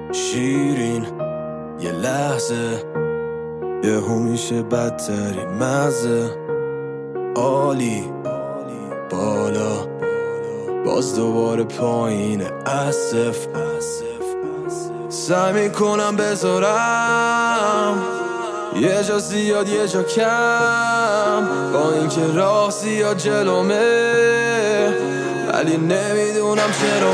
شیرین یه لحظه یهو میشه بدترین مزه. عالی بالا باز دوباره پایین اسف. سعی میکنم بذارم یه جا زیاد یه جا کم، با اینکه راه زیاد جلومه ولی نمیدونم چرا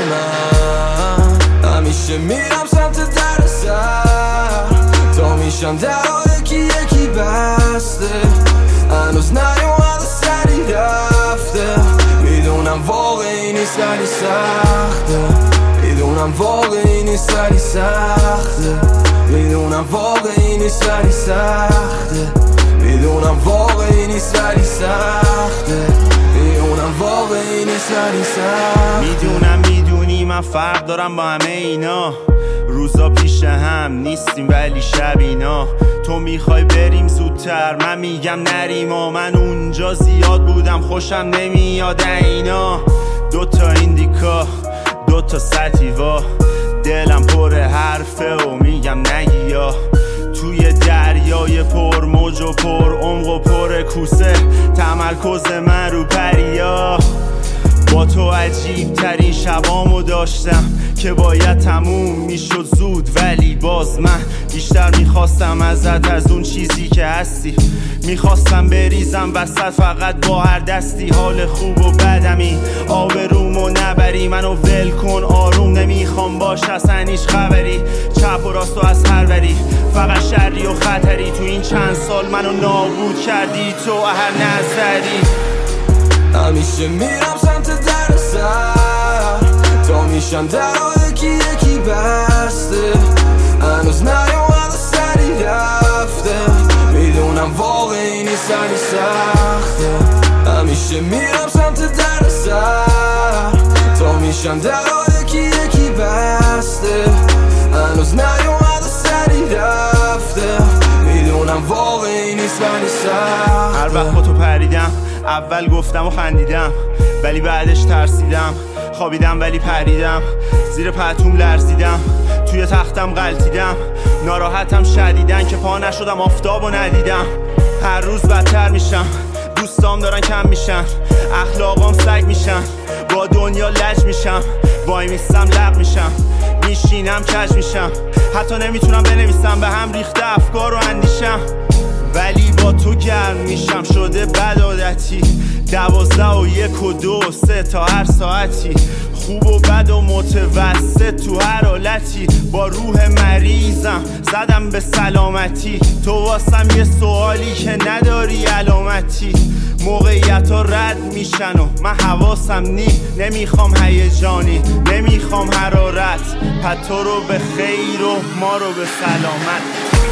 من همیشه میرم سمت در سر تا میشم در یکی یکی بسته. هنوز نیومده سری رفته، میدونم واقعی نیست ولی سخته. میدونم واقعی نیست ولی سخته. میدونم واقعی نیست ولی سخته. میدونم واقعی نیست ولی سخته. میدونم واقعی نیست ولی سخته. میدونی من فرق دارم با همه اینا. روزا پیش هم نیستیم ولی شب اینا. تو میخوای بریم زودتر، من میگم نریم و من اونجا زیاد بودم خوشم نمیاد اینا. دوتا ایندیکا دوتا ساتیوا، دلم پر حرفه و میگم نگیا. توی دریای پر موج و پر عمق و پر کوسه، تمرکز من رو پریا. با تو عجیب ترین شبامو داشتم که باید تموم میشد زود، ولی باز من بیشتر میخواستم ازت از اون چیزی که هستی. میخواستم بریزم وسط فقط با هر دستی. حال خوب و بدمی آبرومو نبری، منو ول کن آروم نمیخوام باش اصلا هیچ خبری. چپ و راست و از هر وری فقط شری و خطری. تو این چند سال منو نابود کردی تو هر نظری. همیشه میرم سمت در سر تا میشم در یکی یکی بسته. هنوز نیومده سری رفته، میدونم واقعی نیست ولی سخته. همیشه میرم سمت در سر تا میشم در یکی یکی بسته. هنوز نیومده سری رفته، میدونم واقعی نیست ولی سخته. هر وقت با تو پریدم اول گفتم و خندیدم ولی بعدش ترسیدم. خوابیدم ولی پریدم، زیر پتوم لرزیدم، توی تختم غلطیدم. ناراحتم شدیدن که پا نشدم آفتابو ندیدم. هر روز بدتر میشم، دوستام دارن کم میشن، اخلاقام سگ میشن، با دنیا لج میشم. وای میستم لغ میشم، میشینم کج میشم، حتی نمیتونم بنویسم، به هم ریخته افکار و اندیشم. ولی با تو گرم میشم شده بد عادتی. 12 و 1 و 2 و 3 تا هر ساعتی. خوب و بد و متوسط تو هر حالتی. با روح مریضم زدم به سلامتی. تو واسم یه سوالی که نداری علامتی. موقعیت ها رد میشن و من حواسم نمیخوام هیجانی، نمیخوام حرارت. پس تو رو به خیر و ما رو به سلامت.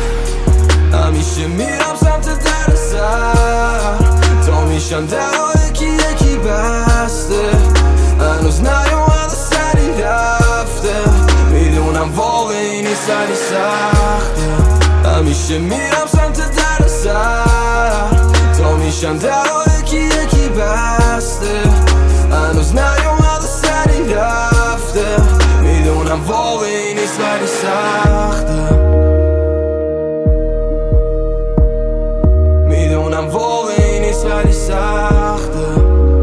همیشه میرم سمت در سر تا میشم در یکی یکی بسته. هنوز نیومده سری رفته، میدونم واقعی نیست ولی سخته. همیشه میرم سمت در سر تا میشم در یکی یکی بسته. هنوز نیومده سری رفته، میدونم واقعی نیست ولی سخته. میدونم واقعی نیست ولی سخته.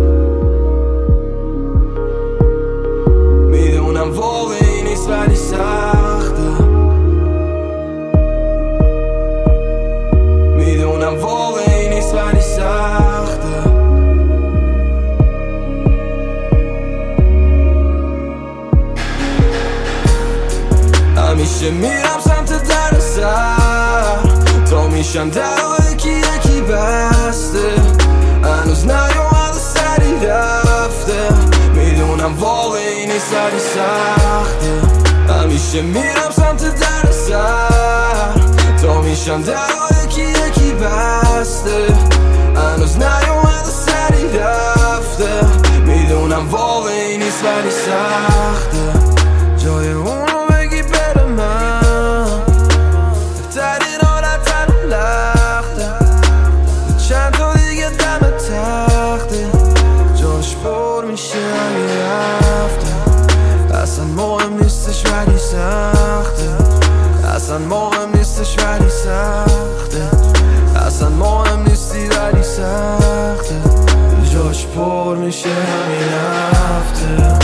میدونم واقعی نیست ولی سخته. میدونم واقعی نیست ولی سخته. همیشه میرم سمت در سر تا میشم در یکی یکی بسته. هنوز نیومده سری رفته، میدونم واقعی نیست ولی سخته. همیشه میرم سمت در سر تا میشم در یکی یکی بسته. هنوز نیومده سری رفته، میدونم واقعی نیست ولی سخته. جای اونو بگی بره من بهترین حالت رو لخته. چند تا دیگه دم تخته، جاش پر میشه اگه رفته. اصلا مهم نیستش ولی سخته. میشه همین هفته